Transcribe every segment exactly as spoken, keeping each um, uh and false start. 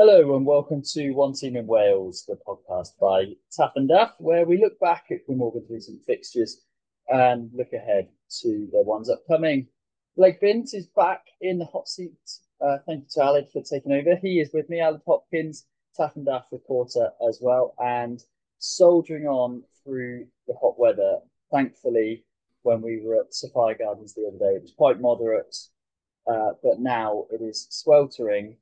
Hello and welcome to One Team in Wales, the podcast by Taff and Daff, where we look back at Glamorgan's recent fixtures and look ahead to the ones upcoming. Blake Bint is back in the hot seat. Uh, thank you to Aled for taking over. He is with me, Aled Hopkins, Taff and Daff reporter as well, and soldiering on through the hot weather. Thankfully, when we were at Sophia Gardens the other day, it was quite moderate, uh, but now it is sweltering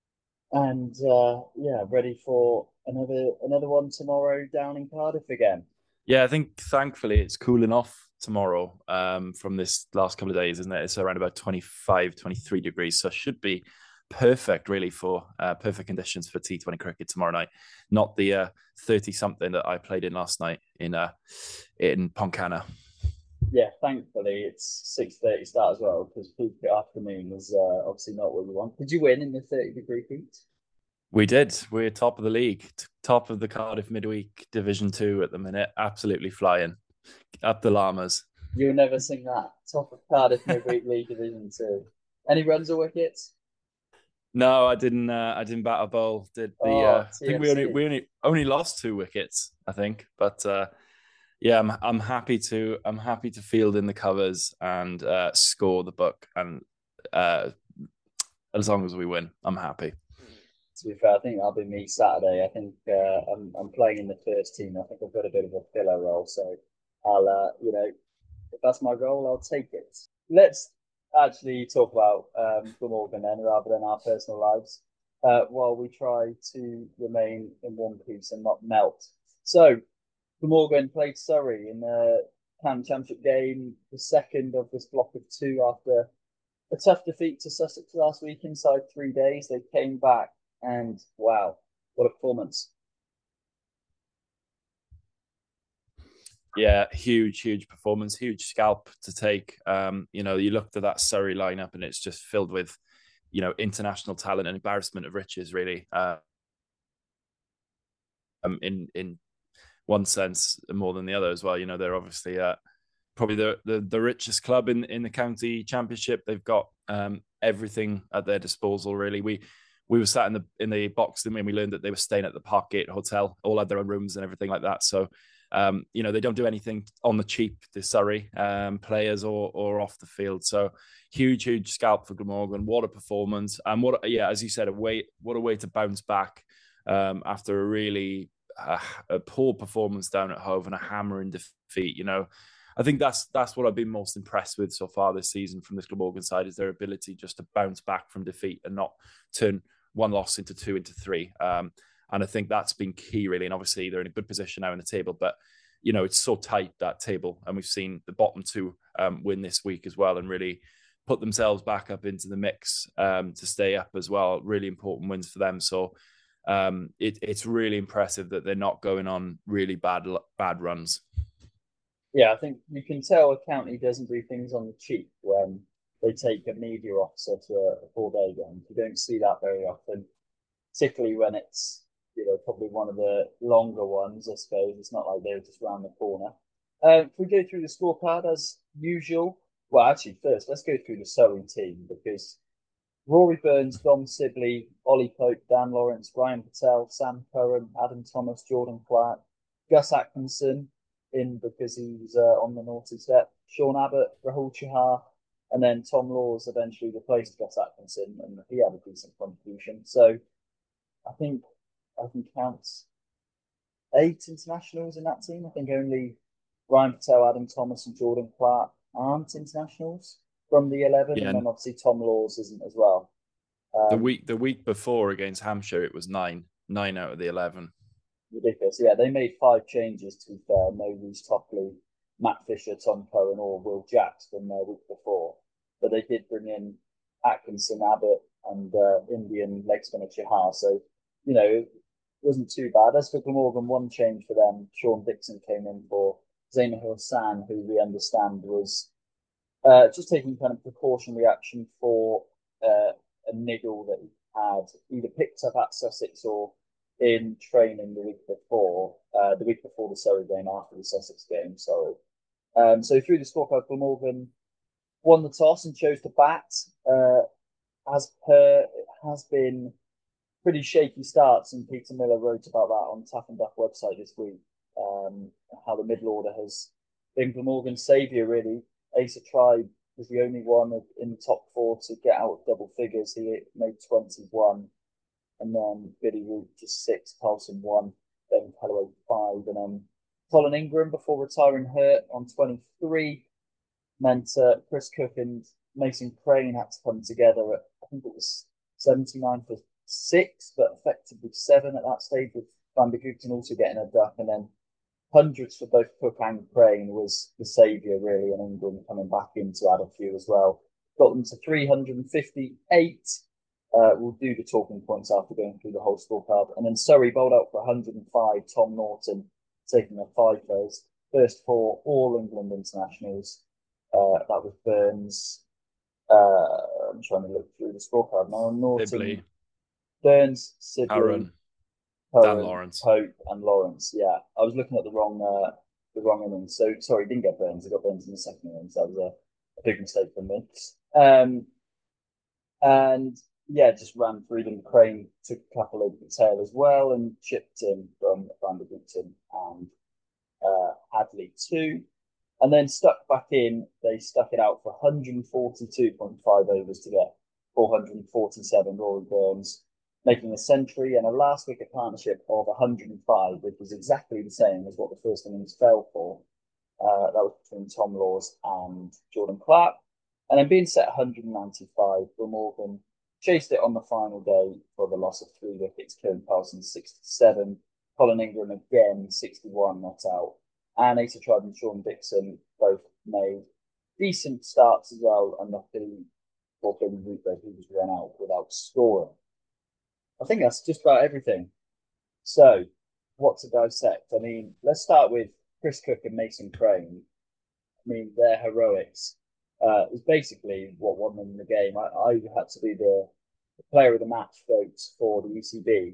and uh, yeah, ready for another another one tomorrow down in Cardiff again. Yeah, I think thankfully it's cooling off tomorrow um, from this last couple of days, isn't it? It's around about twenty five, twenty three degrees. So it should be perfect, really, for uh, perfect conditions for T twenty cricket tomorrow night. Not the uh, thirty something that I played in last night in uh, in Poncana. Yeah, thankfully it's six thirty start as well because peak afternoon was uh, obviously not what you want. Did you win in the thirty degree heat? We did. We're top of the league, top of the Cardiff Midweek Division Two at the minute. Absolutely flying up the llamas. You'll never sing that. Top of Cardiff Midweek League Division Two. Any runs or wickets? No, I didn't. Uh, I didn't bat a ball. Did the? Uh, Oh, I think we only T F C. we only only lost two wickets. I think, but uh, yeah, I'm I'm happy to I'm happy to field in the covers and uh, score the book, and uh, as long as we win, I'm happy. To be fair, I think that'll be me Saturday. I think uh, I'm I'm playing in the first team. I think I've got a bit of a filler role, so I'll uh, you know if that's my goal, I'll take it. Let's actually talk about um, Glamorgan then, rather than our personal lives, uh, while we try to remain in one piece and not melt. So, Glamorgan played Surrey in the Cam Championship game, the second of this block of two after a tough defeat to Sussex last week inside three days. They came back and wow, what a performance. Yeah, huge, huge performance, huge scalp to take. Um, you know, you looked at that Surrey lineup, and it's just filled with, you know, international talent and embarrassment of riches, really. Uh, um, in in one sense, more than the other as well. You know, they're obviously uh, probably the, the the richest club in in the county championship. They've got um, everything at their disposal. Really, we we were sat in the in the box and we learned that they were staying at the Parkgate Hotel, all had their own rooms and everything like that. So. Um, you know, they don't do anything on the cheap, the Surrey um, players or or off the field. So huge, huge scalp for Glamorgan. What a performance. And what, yeah, as you said, a way, what a way to bounce back um, after a really uh, a poor performance down at Hove and a hammering defeat. You know, I think that's that's what I've been most impressed with so far this season from this Glamorgan side is their ability just to bounce back from defeat and not turn one loss into two into three. Um, and I think that's been key, really. And obviously, they're in a good position now in the table, but you know it's so tight, that table, and we've seen the bottom two um, win this week as well, and really put themselves back up into the mix um, to stay up as well. Really important wins for them. So um, it, it's really impressive that they're not going on really bad bad runs. Yeah, I think you can tell a county doesn't do things on the cheap when they take a media officer to a, a four day game. You don't see that very often, particularly when it's you know probably one of the longer ones. I suppose it's not like they're just round the corner. Uh, if we go through the scorecard as usual, well, actually, first let's go through the Surrey team because Rory Burns, Dom Sibley, Ollie Pope, Dan Lawrence, Ryan Patel, Sam Curran, Adam Thomas, Jordan Clark, Gus Atkinson in because he was uh, on the naughty step, Sean Abbott, Rahul Chahar, and then Tom Laws eventually replaced Gus Atkinson, and he had a decent contribution. So I think I can count eight internationals in that team. I think only Ryan Patel, Adam Thomas, and Jordan Clark aren't internationals from the eleven, Yeah, and then and obviously Tom Laws isn't as well. the Um, week the week before against Hampshire, it was nine nine out of the eleven. Ridiculous. Yeah, they made five changes to be fair. No Reece Tockley, Matt Fisher, Tom Cohen, or Will Jacks from their week before. But they did bring in Atkinson, Abbott, and uh, Indian leg spinner Chahar. So, you know, it wasn't too bad. As for Glamorgan, one change for them. Sean Dixon came in for Zaina Hassan, who we understand was uh, just taking kind of precautionary action for uh, a niggle that he had either picked up at Sussex or in training the week before, uh, the week before the Surrey game, after the Sussex game. Sorry. Um, so through the scorecard, Glamorgan won the toss and chose to bat. Uh, as per, it has been pretty shaky starts, and Peter Miller wrote about that on Taff and Duff website this week. Um, how the middle order has been Glamorgan's saviour, really. Asa Tribe was the only one in the top four to get out of double figures. He made twenty-one, and then Billy Root just six, Carlson one, then Callaway five, and then Colin Ingram before retiring hurt on twenty-three meant uh, Chris Cook and Mason Crane had to come together at, I think it was seventy-nine for six, but effectively seven at that stage, with Van der Gugten also getting a duck, and then hundreds for both Cook and Crane was the saviour, really, and Ingram coming back in to add a few as well. Got them to three hundred fifty-eight. Uh, we'll do the talking points after going through the whole scorecard. And then Surrey bowled out for one hundred five, Tom Norton taking a five those. First for all England internationals. Uh, that was Burns. Uh, I'm trying to look through the scorecard now. Norton, Sibley, Burns, Sibley, Aaron, Cohen, Dan Lawrence, Pope, and Lawrence. Yeah, I was looking at the wrong uh, the wrong innings. So sorry, didn't get Burns. I got Burns in the second innings. That was a, a big mistake from me. Um, and yeah, just ran through them. Crane took a couple over the tail as well and chipped in from Van der Gugten and uh, Hadley too. And then stuck back in, they stuck it out for one hundred forty-two point five overs to get four hundred forty-seven. Rory Burns making a century and a last wicket partnership of one hundred five, which was exactly the same as what the first innings fell for. Uh, that was between Tom Laws and Jordan Clark. And then being set one hundred ninety-five, Glamorgan chased it on the final day for the loss of three wickets. Kieran Parsons sixty-seven, Colin Ingram again sixty-one not out, and Asa Tribe and Sean Dixon both made decent starts as well, and luckily for Billy Root, he was run out without scoring. I think that's just about everything. So, what to dissect? I mean, let's start with Chris Cook and Mason Crane. I mean, their heroics uh, is basically what won them the game. I, I had to be the, the player of the match votes for the U C B,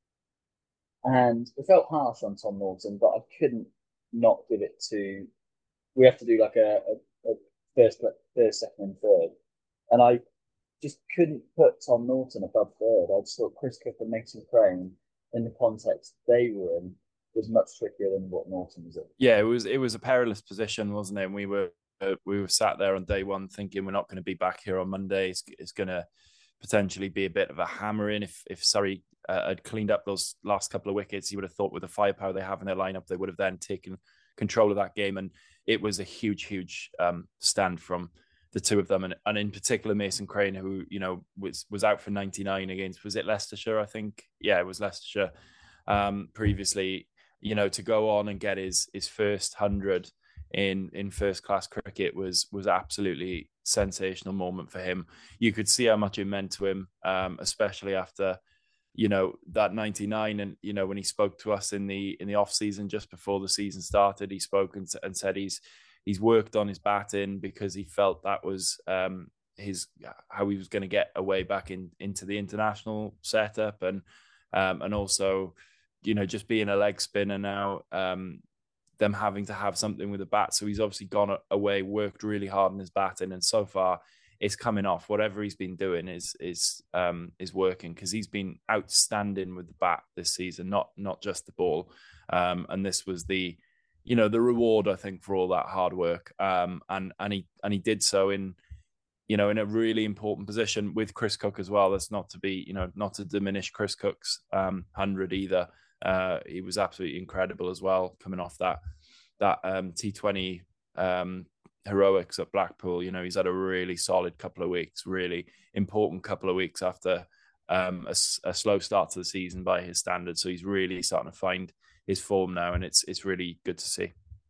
and it felt harsh on Tom Norton, but I couldn't not give it to. We have to do like a, a, a first, first, second, and third, and I just couldn't put Tom Norton above third. I just thought Chris Cook and Mason Crane, in the context they were in, was much trickier than what Norton was in. Yeah, it was it was a perilous position, wasn't it? And we were uh, we were sat there on day one thinking we're not going to be back here on Monday. It's, it's going to potentially be a bit of a hammering. If if Surrey uh, had cleaned up those last couple of wickets, you would have thought with the firepower they have in their lineup, they would have then taken control of that game. And it was a huge, huge um, stand from the two of them, and, and in particular Mason Crane, who you know was was out for ninety-nine against, was it Leicestershire? I think, yeah, it was Leicestershire. Um, previously, you know, to go on and get his his first hundred in in first class cricket was was absolutely sensational moment for him. You could see how much it meant to him, um, especially after you know that ninety-nine, and you know when he spoke to us in the in the off season just before the season started, he spoke and, and said he's. He's worked on his batting because he felt that was um, his how he was going to get away back in into the international setup, and um, and also, you know, just being a leg spinner now, um, them having to have something with the bat. So he's obviously gone away, worked really hard on his batting, and so far it's coming off. Whatever he's been doing is is um, is working, because he's been outstanding with the bat this season, not not just the ball. Um, and this was the you know, the reward, I think, for all that hard work. Um, and and he and he did so in, you know, in a really important position with Chris Cook as well. That's not to be, you know, not to diminish Chris Cook's um, hundred either. Uh, he was absolutely incredible as well, coming off that that um, T twenty um, heroics at Blackpool. You know, he's had a really solid couple of weeks, really important couple of weeks after um, a, a slow start to the season by his standards. So he's really starting to find his form now, and it's it's really good to see.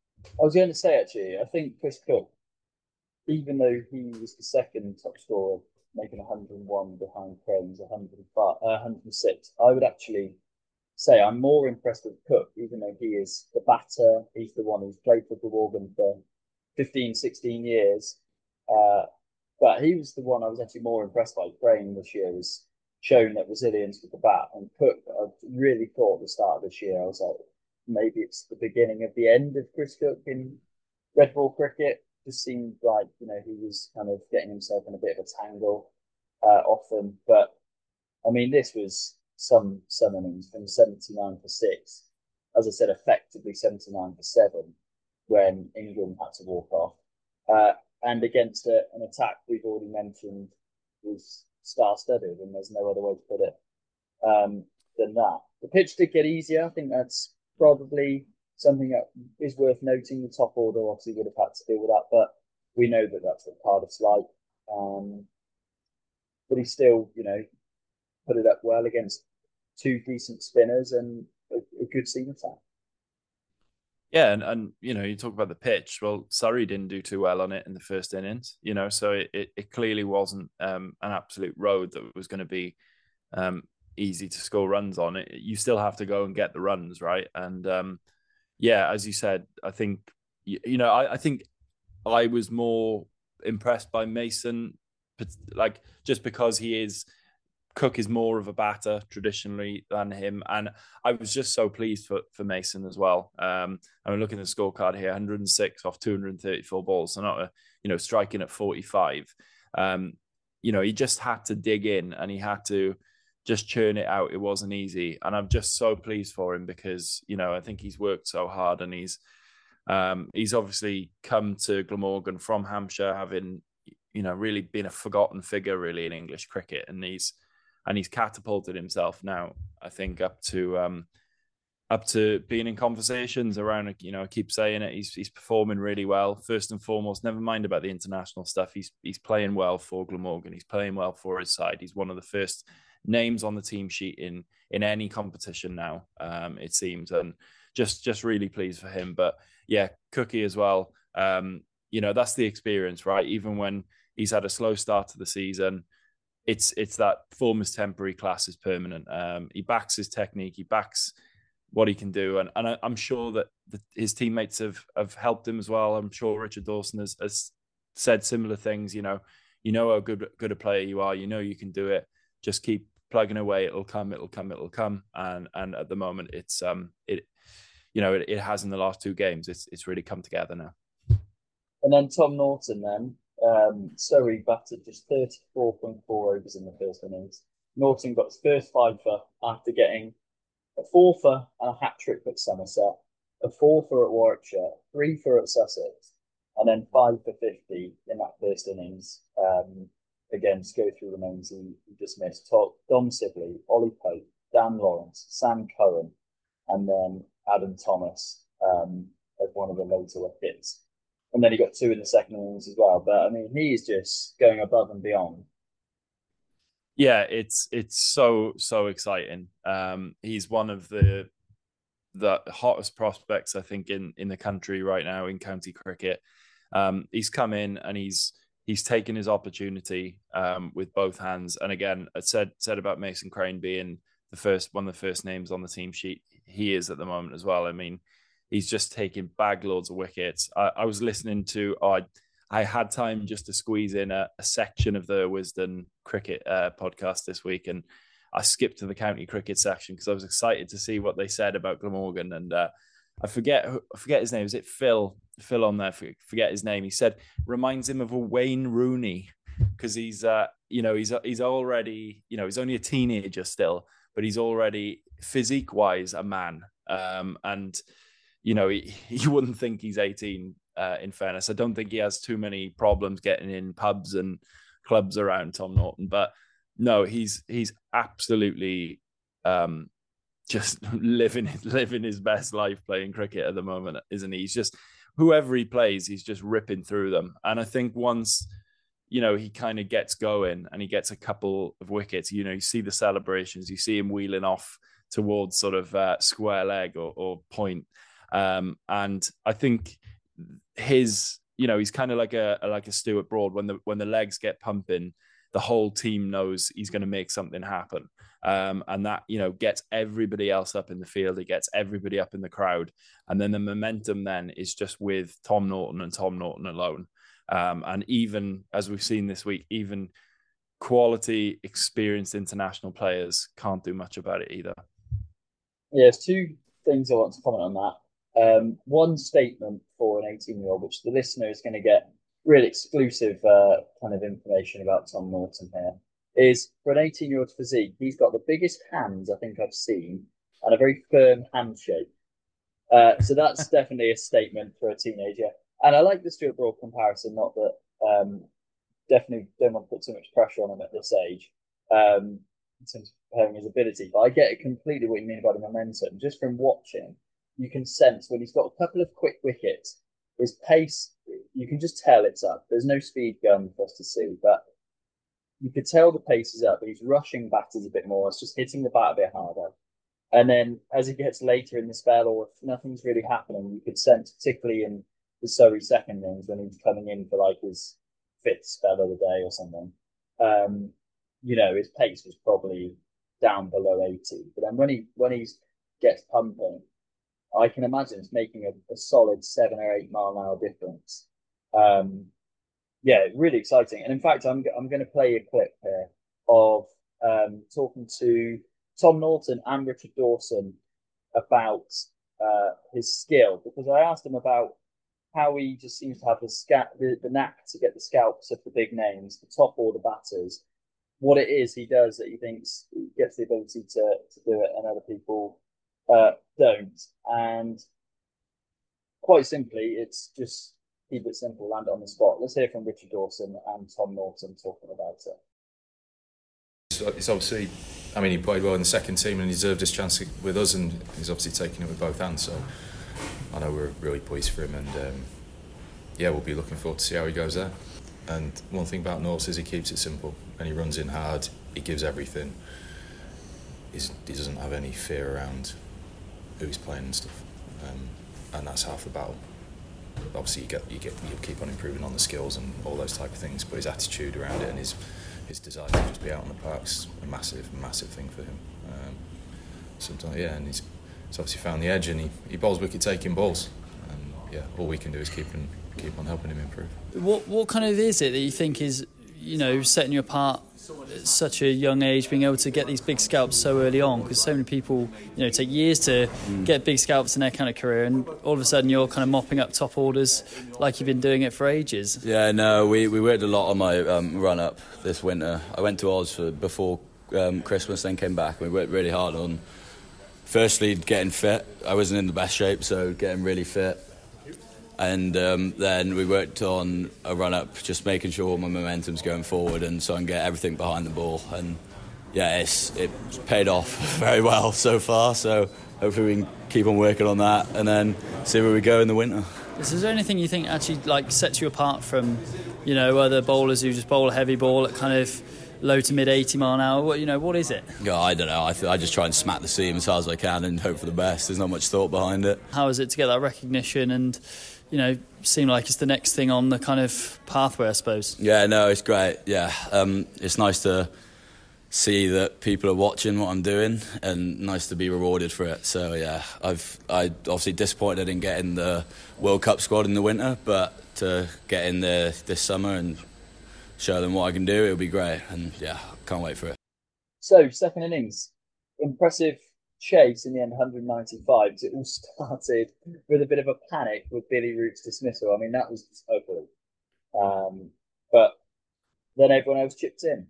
I was going to say, actually, I think Chris Cook, even though he was the second top scorer, making one hundred one behind Crane's one hundred five, uh, one hundred six, I would actually say I'm more impressed with Cook, even though he is the batter. He's the one who's played for Glamorgan for fifteen, sixteen years. Uh, but he was the one I was actually more impressed by. Crane this year has shown that resilience with the bat. And Cook, I really thought at the start of this year, I was like, maybe it's the beginning of the end of Chris Cook in red ball cricket. Just seemed like, you know, he was kind of getting himself in a bit of a tangle uh, often. But I mean, this was some some innings from seventy-nine for six. As I said, effectively seventy-nine for seven when England had to walk off. Uh, and against a, an attack we've already mentioned was star-studded, and there's no other way to put it um, than that. The pitch did get easier. I think that's probably something that is worth noting. The top order obviously would have had to deal with that, but we know that that's what Cardiff's like. Um, but he still, you know, put it up well against two decent spinners and a, a good seam attack. Yeah, and, and you know, you talk about the pitch. Well, Surrey didn't do too well on it in the first innings, you know, so it, it, it clearly wasn't um, an absolute road that was going to be um, easy to score runs on. It, you still have to go and get the runs, right? And um, yeah, as you said, I think you, you know, I, I think I was more impressed by Mason, like just because he is. Cook is more of a batter traditionally than him, and I was just so pleased for, for Mason as well. Um, I'm looking at the scorecard here: one hundred six off two hundred thirty-four balls, so not a you know striking at forty-five. Um, you know, he just had to dig in and he had to just churn it out. It wasn't easy, and I'm just so pleased for him because you know I think he's worked so hard and he's um, he's obviously come to Glamorgan from Hampshire, having you know really been a forgotten figure really in English cricket, and he's and he's catapulted himself now, I think, up to um, up to being in conversations around. You know, I keep saying it. He's he's performing really well. First and foremost, never mind about the international stuff. He's he's playing well for Glamorgan. He's playing well for his side. He's one of the first names on the team sheet in in any competition now. Um, it seems, and just just really pleased for him. But yeah, Cookie as well. Um, you know, that's the experience, right? Even when he's had a slow start to the season. It's it's that form is temporary, class is permanent. Um, he backs his technique, he backs what he can do, and and I, I'm sure that the, his teammates have have helped him as well. I'm sure Richard Dawson has, has said similar things. You know, you know how good good a player you are. You know you can do it. Just keep plugging away. It'll come. It'll come. It'll come. And and at the moment, it's um it, you know, it, it has in the last two games. It's it's really come together now. And then Tom Norton then. Um, Surrey batted just thirty-four point four overs in the first innings. Norton got his first fiver after getting a four-fer and a hat-trick at Somerset, a four-fer at Warwickshire, three-fer at Sussex, and then five for fifty in that first innings. Um, again, to go through the names he, he dismissed. Dom Sibley, Ollie Pope, Dan Lawrence, Sam Cohen, and then Adam Thomas um, as one of the later wickets. And then he got two in the second innings as well. But I mean, he is just going above and beyond. Yeah, it's it's so so exciting. Um, he's one of the the hottest prospects I think in in the country right now in county cricket. Um, he's come in and he's he's taken his opportunity um, with both hands. And again, I said said about Mason Crane being the first one of the first names on the team sheet. He is at the moment as well. I mean. He's just taking bag loads of wickets. I, I was listening to, oh, I, I had time just to squeeze in a, a section of the Wisden cricket uh, podcast this week. And I skipped to the county cricket section because I was excited to see what they said about Glamorgan. And uh, I forget I forget his name. Is it Phil? Phil on there, forget his name. He said, reminds him of a Wayne Rooney because he's, uh, you know, he's, he's already, you know, he's only a teenager still, but he's already physique-wise a man. Um, and, you know, he, you wouldn't think he's eighteen, uh, in fairness. I don't think he has too many problems getting in pubs and clubs around Tom Norton. But no, he's he's absolutely um, just living living his best life playing cricket at the moment, isn't he? He's just, whoever he plays, he's just ripping through them. And I think once, you know, he kind of gets going and he gets a couple of wickets, you know, you see the celebrations, you see him wheeling off towards sort of uh, square leg or, or point. Um, and I think his, you know, he's kind of like a like a Stuart Broad. When the when the legs get pumping, the whole team knows he's going to make something happen, um, and that, you know, gets everybody else up in the field. It gets everybody up in the crowd, and then the momentum then is just with Tom Norton and Tom Norton alone. Um, and even as we've seen this week, even quality, experienced international players can't do much about it either. Yeah, there's two things I want to comment on that. Um, one statement for an eighteen-year-old, which the listener is going to get really exclusive uh, kind of information about Tom Norton here, is for an eighteen-year-old physique, he's got the biggest hands I think I've seen and a very firm handshake. Uh, so that's definitely a statement for a teenager. And I like the Stuart Broad comparison, not that um, definitely don't want to put too much pressure on him at this age um, in terms of comparing his ability. But I get it completely what you mean about the momentum. Just from watching, you can sense when he's got a couple of quick wickets, his pace, you can just tell it's up. There's no speed gun for us to see, but you could tell the pace is up, but he's rushing batters a bit more. It's just hitting the bat a bit harder. And then as he gets later in the spell, or if nothing's really happening, you could sense, particularly in the Surrey second innings when he's coming in for like his fifth spell of the day or something. Um, you know, his pace was probably down below eighty. But then when he when he gets pumping, I can imagine it's making a, a solid seven or eight mile an hour difference. Um, yeah, really exciting. And in fact, I'm I'm going to play a clip here of um, talking to Tom Norton and Richard Dawson about uh, his skill, because I asked him about how he just seems to have the, sca- the the knack to get the scalps of the big names, the top order batters. What it is he does that he thinks he gets the ability to to do it, and other people uh, don't. And quite simply, it's just keep it simple, land it on the spot. Let's hear from Richard Dawson and Tom Norton talking about it. It's obviously, I mean, he played well in the second team and he deserved his chance with us, and he's obviously taking it with both hands. So I know we're really pleased for him, and um, yeah, we'll be looking forward to see how he goes there. And one thing about North is he keeps it simple and he runs in hard. He gives everything. He's, he doesn't have any fear around who he's playing and stuff, um, and that's half the battle. Obviously, you get you get you keep on improving on the skills and all those type of things, but his attitude around it and his his desire to just be out on the park's a massive, massive thing for him. Um, sometimes, yeah, and he's, he's obviously found the edge, and he, he bowls wicket-taking balls, and yeah, all we can do is keep on keep on helping him improve. What what kind of is it that you think is, you know, setting you apart at such a young age, being able to get these big scalps so early on? Because so many people, you know, take years to mm. get big scalps in their kind of career, and all of a sudden you're kind of mopping up top orders like you've been doing it for ages. Yeah, no, we, we worked a lot on my um, run up this winter. I went to Oz for before um, Christmas, then came back. We worked really hard on, firstly, getting fit. I wasn't in the best shape, so getting really fit. And um, then we worked on a run-up, just making sure all my momentum's going forward, and so I can get everything behind the ball. And yeah, it's it's paid off very well so far. So hopefully we can keep on working on that, and then see where we go in the winter. Is there anything you think actually like sets you apart from, you know, other bowlers who just bowl a heavy ball at kind of low to mid eighty mile an hour? What, you know, what is it? Yeah, I don't know. I, th- I just try and smack the seam as hard as I can and hope for the best. There's not much thought behind it. How is it to get that recognition and, you know, seem like it's the next thing on the kind of pathway, I suppose? Yeah, no, it's great. Yeah, um, it's nice to see that people are watching what I'm doing, and nice to be rewarded for it. So yeah, I've I obviously disappointed in getting the World Cup squad in the winter, but to get in there this summer and show them what I can do, it'll be great. And yeah, can't wait for it. So second innings, impressive chase in the end, one hundred ninety-five. It all started with a bit of a panic with Billy Root's dismissal. I mean, that was just ugly. Um, but then everyone else chipped in.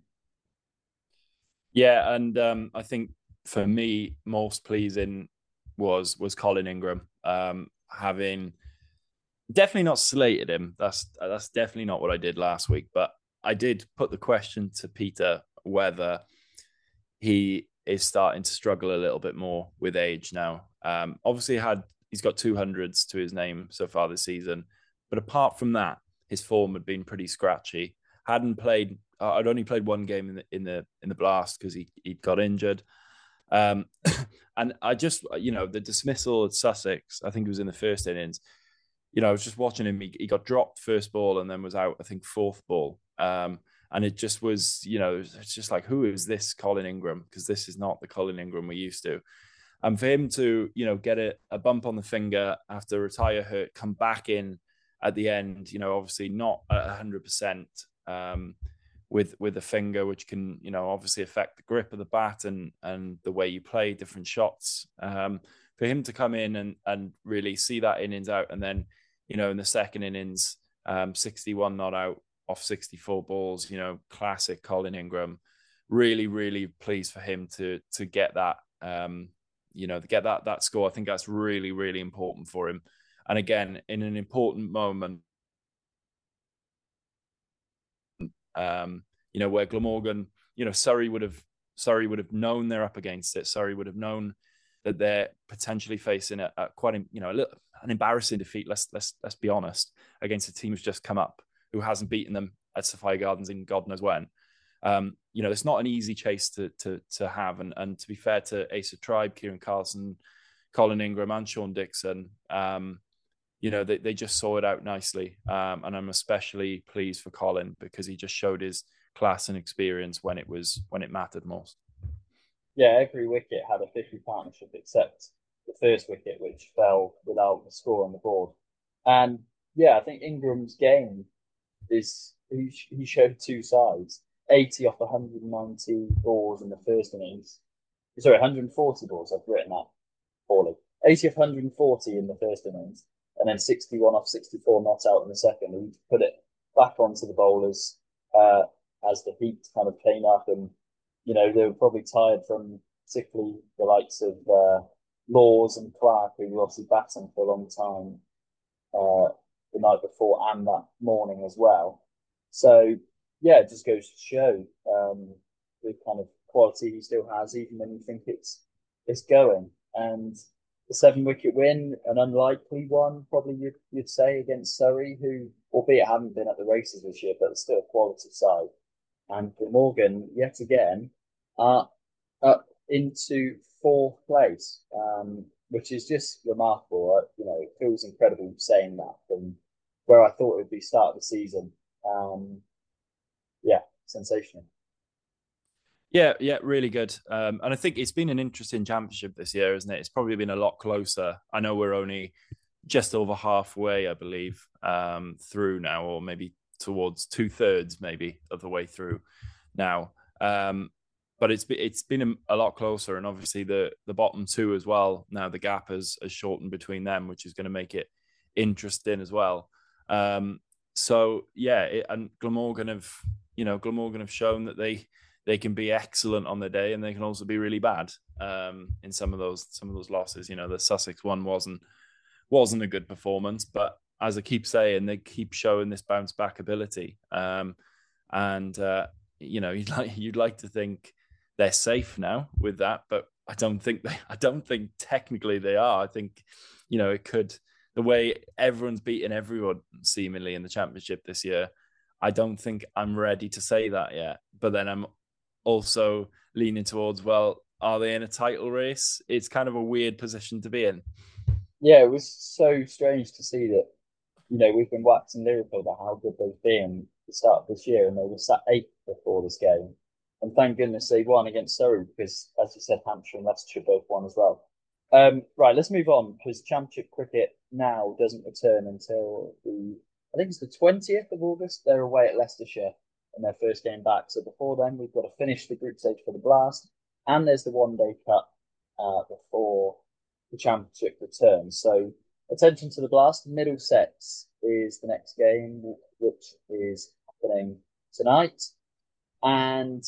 Yeah, and um, I think for me, most pleasing was was Colin Ingram. Um, having definitely not slated him. That's that's definitely not what I did last week. But I did put the question to Peter whether he is starting to struggle a little bit more with age now. Um, obviously, had he's got two hundreds to his name so far this season, but apart from that, his form had been pretty scratchy. Hadn't played. Uh, I'd only played one game in the in the in the Blast because he he got injured. Um, and I just, you know, the dismissal at Sussex, I think it was in the first innings. You know, I was just watching him. He, he got dropped first ball and then was out, I think, fourth ball. Um, and it just was, you know, it's just like, who is this Colin Ingram? Because this is not the Colin Ingram we're used to. And for him to, you know, get a, a bump on the finger after retire hurt, come back in at the end, you know, obviously not at one hundred percent um, with with the finger, which can, you know, obviously affect the grip of the bat and and the way you play different shots. Um, for him to come in and and really see that innings out, and then, you know, in the second innings, um, sixty-one not out off sixty-four balls, you know, classic Colin Ingram, really, really pleased for him to to get that, um, you know, to get that that score. I think that's really, really important for him. And again, in an important moment, um, you know, where Glamorgan, you know, Surrey would have Surrey would have known they're up against it. Surrey would have known that they're potentially facing a, a quite, a, you know, a little, an embarrassing defeat. Let's let's let's be honest, against a team who's just come up, who hasn't beaten them at Sophia Gardens in God knows when. Um, you know, it's not an easy chase to to to have. And and to be fair to Ace of Tribe, Kieran Carlson, Colin Ingram, and Sean Dixon, um, you know, they, they just saw it out nicely. Um, and I'm especially pleased for Colin because he just showed his class and experience when it was when it mattered most. Yeah, every wicket had a fifty partnership except the first wicket, which fell without a score on the board. And yeah, I think Ingram's game is he, he showed two sides. eighty off one hundred ninety balls in the first innings. Sorry, one hundred forty balls. I've written that poorly. eighty off one hundred forty in the first innings, and then sixty-one off sixty-four not out in the second. He put it back onto the bowlers uh, as the heat kind of came up, and you know they were probably tired from particularly the likes of uh, Laws and Clark, who were obviously batting for a long time uh, the night before and that morning as well. So yeah, it just goes to show um, the kind of quality he still has, even when you think it's it's going. And the seven wicket win, an unlikely one, probably you'd, you'd say, against Surrey, who, albeit haven't been at the races this year, but still a quality side. And Glamorgan, yet again, are up into fourth place, um, which is just remarkable. You know, it feels incredible saying that from where I thought it would be start of the season. Um, yeah, sensational. Yeah, yeah, really good. Um, and I think it's been an interesting championship this year, isn't it? It's probably been a lot closer. I know we're only just over halfway, I believe, um, through now, or maybe towards two thirds, maybe of the way through now. Um, but it's been, it's been a, a lot closer, and obviously the the bottom two as well. Now the gap has, has shortened between them, which is going to make it interesting as well. Um, so yeah, it, and Glamorgan have, you know, Glamorgan have shown that they. They can be excellent on the day, and they can also be really bad um, in some of those some of those losses. You know, the Sussex one wasn't wasn't a good performance, but as I keep saying, they keep showing this bounce back ability. Um, and uh, you know, you'd like you'd like to think they're safe now with that, but I don't think they. I don't think technically they are. I think, you know, it could, the way everyone's beating everyone seemingly in the championship this year. I don't think I'm ready to say that yet, but then I'm also leaning towards, well, are they in a title race? It's kind of a weird position to be in. Yeah, it was so strange to see that, you know, we've been waxing lyrical about how good they've been at the start of this year, and they were sat eighth before this game. And thank goodness they won against Surrey, because, as you said, Hampshire and Leicestershire both won as well. Um, right, let's move on, because Championship cricket now doesn't return until the, I think it's the twentieth of August. They're away at Leicestershire in their first game back. So before then, we've got to finish the group stage for the Blast, and there's the One Day Cup uh, before the Championship returns. So attention to the Blast. Middlesex is the next game, which is happening tonight. And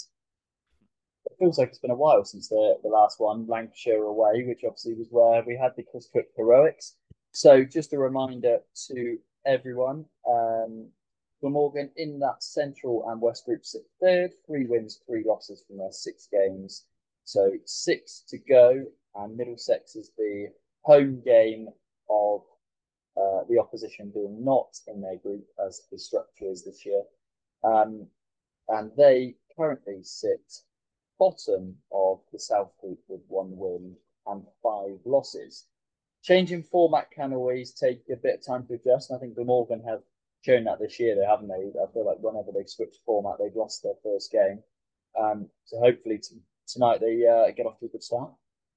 it feels like it's been a while since the, the last one, Lancashire away, which obviously was where we had the Chris Cook heroics. So just a reminder to everyone, um, Glamorgan in that Central and West Group sit third, three wins, three losses from their six games. So six to go, and Middlesex is the home game of uh, the opposition being not in their group as the structure is this year. Um, and they currently sit bottom of the South Group with one win and five losses. Changing format can always take a bit of time to adjust, and I think Glamorgan have shown that this year, haven't they? I feel like whenever they've switched format, they've lost their first game. Um, so hopefully t- tonight they uh, get off to a good start.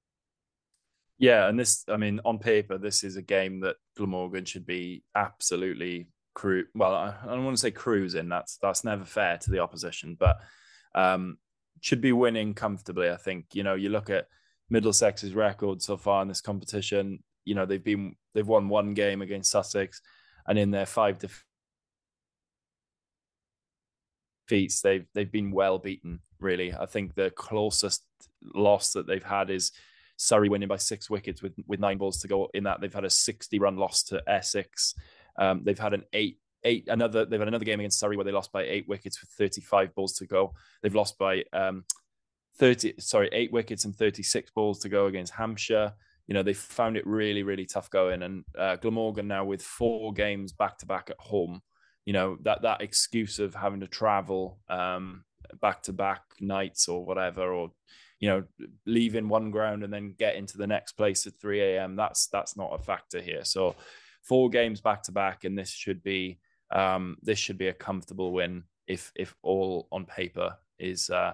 Yeah, and this, I mean, on paper, this is a game that Glamorgan should be absolutely cru- well, I don't want to say cruising. That's that's never fair to the opposition, but um, should be winning comfortably. I think, you know, you look at Middlesex's record so far in this competition. You know, they've been they've won one game against Sussex, and in their five to feats. They've they've been well beaten, really. I think the closest loss that they've had is Surrey winning by six wickets with, with nine balls to go. In that, they've had a sixty-run loss to Essex. Um, they've had an eight eight another. They've had another game against Surrey where they lost by eight wickets with thirty-five balls to go. They've lost by um, thirty. Sorry, eight wickets and thirty-six balls to go against Hampshire. You know, they found it really, really tough going. And uh, Glamorgan now with four games back to back at home. You know, that that excuse of having to travel um, back to back nights or whatever, or you know, leaving one ground and then get into the next place at three a.m. That's that's not a factor here. So four games back to back, and this should be um, this should be a comfortable win if if all on paper is uh,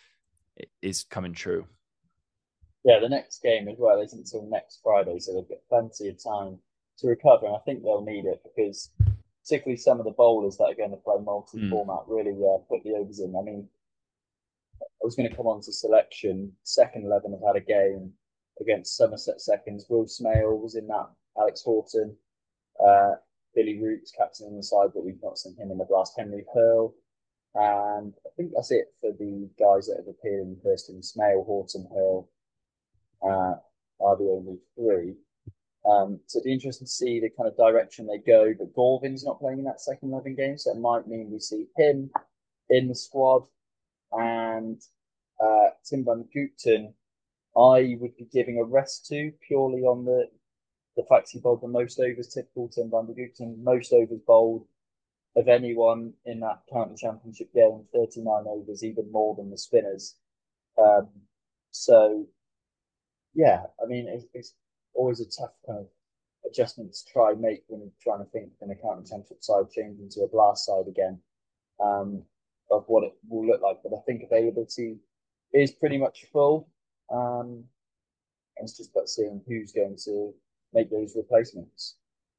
is coming true. Yeah, the next game as well isn't until next Friday, so they've got plenty of time to recover, and I think they'll need it because particularly some of the bowlers that are going to play multi-format mm. really uh, put the overs in. I mean, I was going to come on to selection. Second eleven have had a game against Somerset Seconds. Will Smale was in that. Alex Horton, uh, Billy Roots captain on the side, but we've not seen him in the blast. Henry Hurl, and I think that's it for the guys that have appeared in the first team. Smale, Horton, Hurl uh, are the only three. Um, so it'd be interesting to see the kind of direction they go. But Gorvin's not playing in that second eleven game, so it might mean we see him in the squad. And uh, Tim Van Gupton, I would be giving a rest to purely on the the fact he bowled the most overs. Typical Tim Van Gupton, most overs bowled of anyone in that county championship game, thirty-nine overs, even more than the spinners. Um, so, yeah, I mean, it's, it's always a tough kind of adjustment to try and make when you're trying to think in a county championship side change into a blast side again. Um, of what it will look like, but I think availability is pretty much full. Um, and it's just about seeing who's going to make those replacements.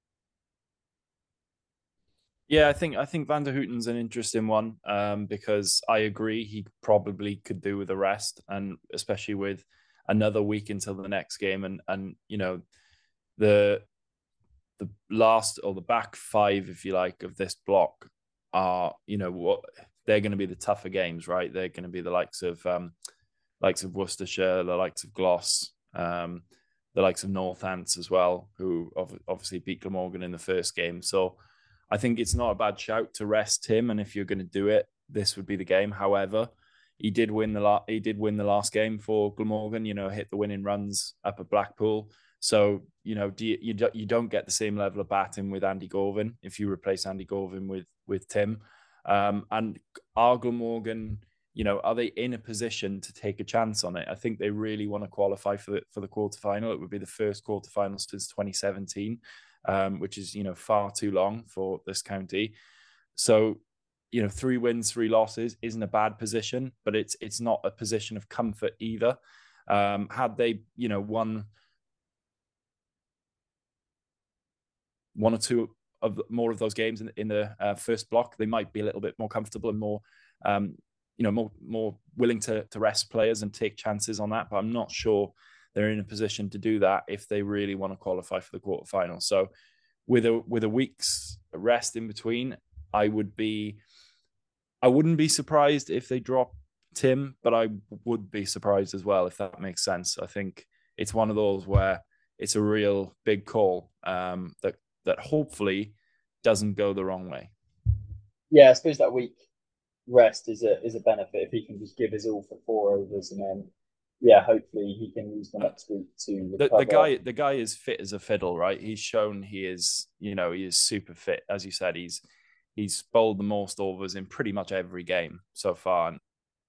Yeah, I think I think Van der Hooten's an interesting one um, because I agree he probably could do with a rest, and especially with another week until the next game, and and you know the the last or the back five, if you like, of this block are you know what. They're going to be the tougher games, right? They're going to be the likes of um, likes of Worcestershire, the likes of Glos, um, the likes of Northants as well, who obviously beat Glamorgan in the first game. So I think it's not a bad shout to rest him, and if you're going to do it, this would be the game. However, he did win the la- he did win the last game for Glamorgan. You know, hit the winning runs up at Blackpool. So you know, do you, you, do, you don't get the same level of batting with Andy Gorvin if you replace Andy Gorvin with with Tim. Um, and are Glamorgan, you know, are they in a position to take a chance on it? I think they really want to qualify for the for the quarterfinal. It would be the first quarterfinal since twenty seventeen, um, which is you know far too long for this county. So, you know, three wins, three losses isn't a bad position, but it's it's not a position of comfort either. Um, had they, you know, won one or two of more of those games in, in the uh, first block, they might be a little bit more comfortable and more, um, you know, more more willing to to rest players and take chances on that. But I'm not sure they're in a position to do that if they really want to qualify for the quarterfinal. So, with a with a week's rest in between, I would be, I wouldn't be surprised if they drop Tim, but I would be surprised as well if that makes sense. I think it's one of those where it's a real big call um, that. that hopefully doesn't go the wrong way. Yeah, I suppose that week rest is a is a benefit if he can just give his all for four overs and then, yeah, hopefully he can use the next week to recover. The, the guy, the guy is fit as a fiddle, right? He's shown he is, you know, he is super fit. As you said, he's he's bowled the most overs in pretty much every game so far, and,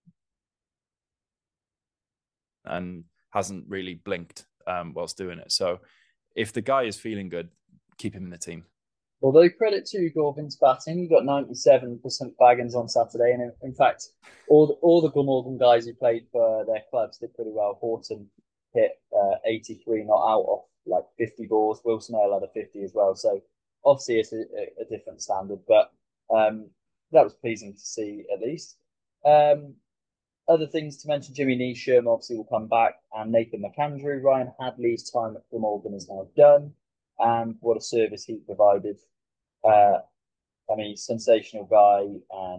and hasn't really blinked um, whilst doing it. So, if the guy is feeling good, keep him in the team. Although credit to Gorvin's batting, he got ninety-seven percent baggins on Saturday, and in, in fact, all the, all the Glamorgan guys who played for their clubs did pretty well. Horton hit uh, eighty-three not out off like fifty balls. Will Smale had a fifty as well. So obviously it's a, a different standard, but um, that was pleasing to see at least. Um, other things to mention: Jimmy Neesham obviously will come back, and Nathan McAndrew. Ryan Hadley's time at Glamorgan is now done. And what a service he provided. Uh, I mean, sensational guy. And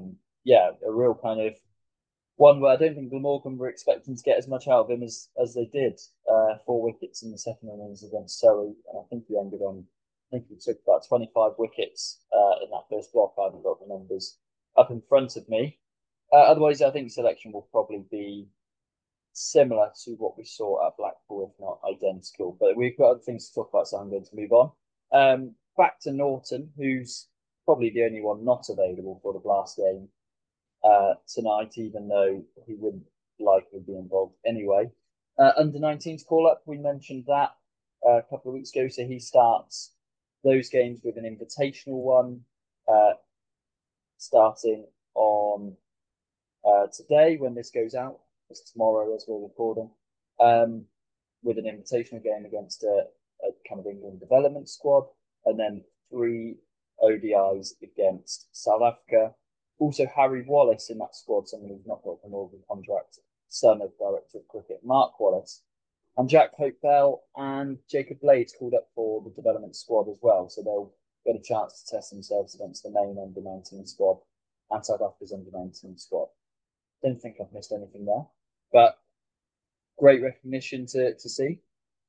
yeah, a real kind of one where I don't think Glamorgan were expecting to get as much out of him as as they did. Uh, four wickets in the second innings against Surrey, and I think he ended on. I think he took about twenty-five wickets uh, in that first block. I haven't got the numbers up in front of me. Uh, otherwise, I think selection will probably be similar to what we saw at Blackpool, if not identical. But we've got other things to talk about, so I'm going to move on. Um, back to Norton, who's probably the only one not available for the Blast game uh, tonight, even though he wouldn't likely be involved anyway. Uh, under nineteens call up, we mentioned that uh, a couple of weeks ago. So he starts those games with an invitational one, uh, starting on uh, today when this goes out. It's tomorrow as we're recording, um, with an invitational game against a, a kind of England development squad, and then three O D Is against South Africa. Also, Harry Wallace in that squad, someone who's not got a Morgan contract, son of Director of Cricket Mark Wallace. And Jack Hopewell and Jacob Blades called up for the development squad as well. So they'll get a chance to test themselves against the main under nineteen squad and South Africa's under nineteen squad. Don't think I've missed anything there, but great recognition to, to see.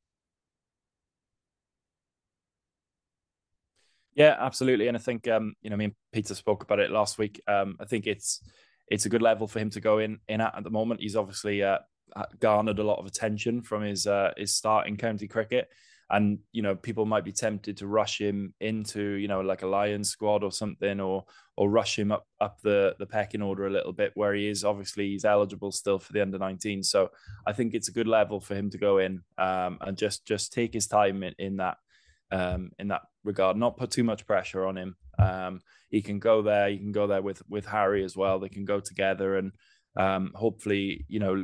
Yeah, absolutely. And I think, um, you know, me and Peter spoke about it last week. Um, I think it's it's a good level for him to go in in at at the moment. He's obviously uh, garnered a lot of attention from his uh, his start in county cricket. And, you know, people might be tempted to rush him into, you know, like a Lions squad or something, or or rush him up up the, the pecking order a little bit, where he is. Obviously, he's eligible still for the under nineteen. So I think it's a good level for him to go in um, and just just take his time in, in that um, in that regard, not put too much pressure on him. Um, he can go there. He can go there with with Harry as well. They can go together, and um, hopefully, you know,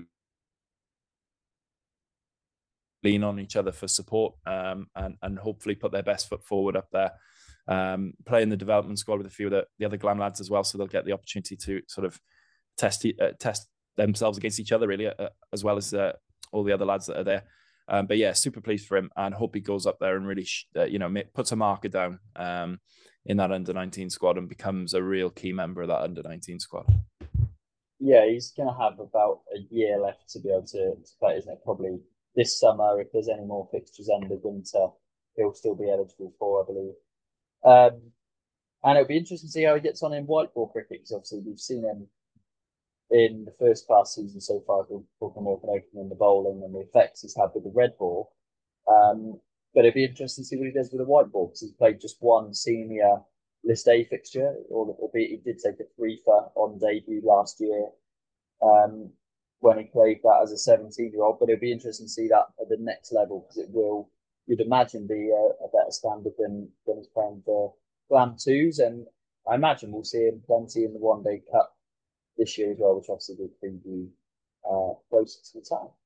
lean on each other for support, um, and and hopefully put their best foot forward up there. Um, play in the development squad with a few of the, the other Glam lads as well, so they'll get the opportunity to sort of test uh, test themselves against each other, really, uh, as well as uh, all the other lads that are there. Um, but yeah, super pleased for him, and hope he goes up there and really, uh, you know, puts a marker down um, in that under nineteen squad and becomes a real key member of that under nineteen squad. Yeah, he's going to have about a year left to be able to, to play, isn't it? Probably this summer, if there's any more fixtures end of winter, he'll still be eligible for, I believe. Um, and it'll be interesting to see how he gets on in white ball cricket, because obviously we've seen him in the first class season so far with Glamorgan opening the bowling and the effects he's had with the red ball. Um, but it'd be interesting to see what he does with the white ball, because he's played just one senior List A fixture, albeit he did take a three for on debut last year um, when he played that as a seventeen-year-old. But it'd be interesting to see that at the next level, because it will, you'd imagine, be a, a better standard than, than he's playing for Glam twos. And I imagine we'll see him plenty in the One Day Cup this year as well, which obviously will preview uh, closer to the time.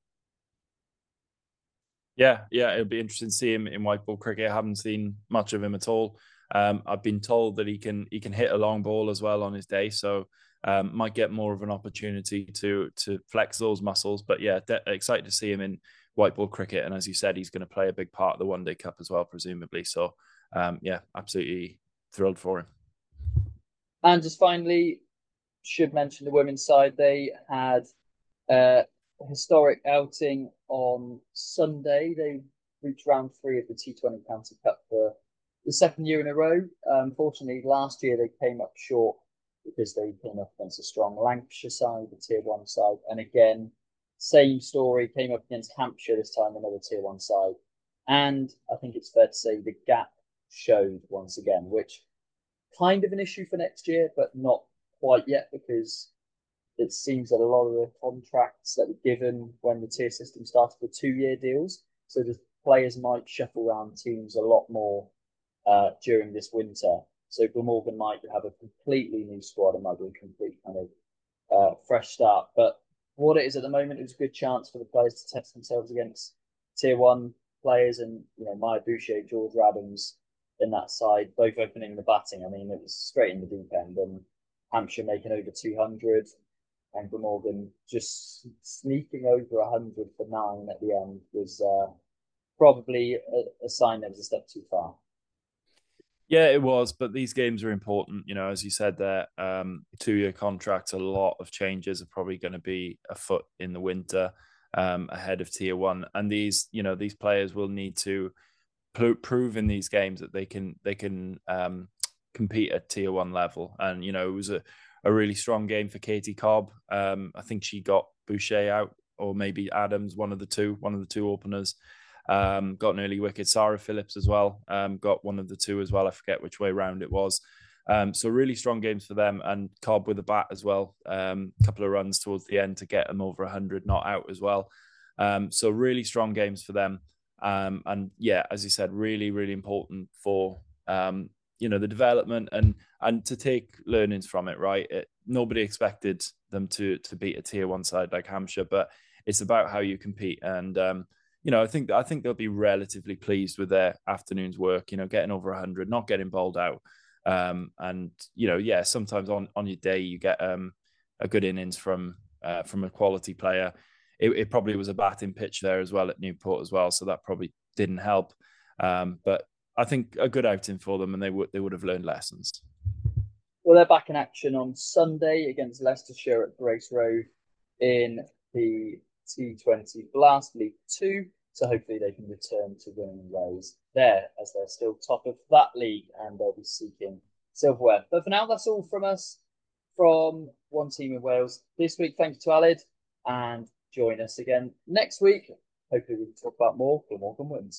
Yeah, yeah, it'll be interesting to see him in white ball cricket. I haven't seen much of him at all. Um, I've been told that he can he can hit a long ball as well on his day, so um, might get more of an opportunity to to flex those muscles. But yeah, de- excited to see him in white ball cricket, and as you said, he's going to play a big part of the One Day Cup as well, presumably. So um, yeah, absolutely thrilled for him. And just finally, should mention the women's side. They had uh, a historic outing on Sunday. They reached round three of the T twenty County Cup for the second year in a row. Unfortunately, um, last year they came up short because they came up against a strong Lancashire side, the Tier one side. And again, same story, came up against Hampshire this time, another Tier one side. And I think it's fair to say the gap showed once again, which kind of an issue for next year, but not quite yet, because it seems that a lot of the contracts that were given when the tier system started were two-year deals. So the players might shuffle around teams a lot more uh, during this winter. So Glamorgan might have a completely new squad and might be a complete kind of uh, fresh start. But what it is at the moment, it was a good chance for the players to test themselves against tier one players, and you know, Maya Boucher, George Radhams in that side, both opening the batting. I mean, it was straight in the deep end, and Hampshire making over two hundred, and Glamorgan just sneaking over one hundred for nine at the end was uh, probably a, a sign that was a step too far. Yeah, it was, but these games are important. You know, as you said there, um, two-year contracts, a lot of changes are probably going to be afoot in the winter um, ahead of Tier One, and these, you know, these players will need to pl- prove in these games that they can they can um, compete at Tier One level. And you know, it was a, a really strong game for Katie Cobb. Um, I think she got Boucher out, or maybe Adams, one of the two, one of the two openers. Um, got an early wicket. Sarah Phillips as well. Um, got one of the two as well. I forget which way round it was. Um, so really strong games for them, and Cobb with a bat as well. A um, couple of runs towards the end to get them over one hundred, not out as well. Um, so really strong games for them. Um, and yeah, as you said, really, really important for um, you know, the development and and to take learnings from it. Right, it, nobody expected them to to beat a tier one side like Hampshire, but it's about how you compete. And um, you know, I think I think they'll be relatively pleased with their afternoon's work. You know, getting over one hundred, not getting bowled out. Um, and you know, yeah, sometimes on on your day you get um, a good innings from uh, from a quality player. It, it probably was a batting pitch there as well at Newport as well, so that probably didn't help. Um, but I think a good outing for them, and they would they would have learned lessons. Well, they're back in action on Sunday against Leicestershire at Grace Road in the T twenty Blast League Two. So hopefully they can return to winning ways there, as they're still top of that league and they'll be seeking silverware. But for now, that's all from us from One Team in Wales this week. Thank you to Aled, and join us again next week. Hopefully we can talk about more Glamorgan wins.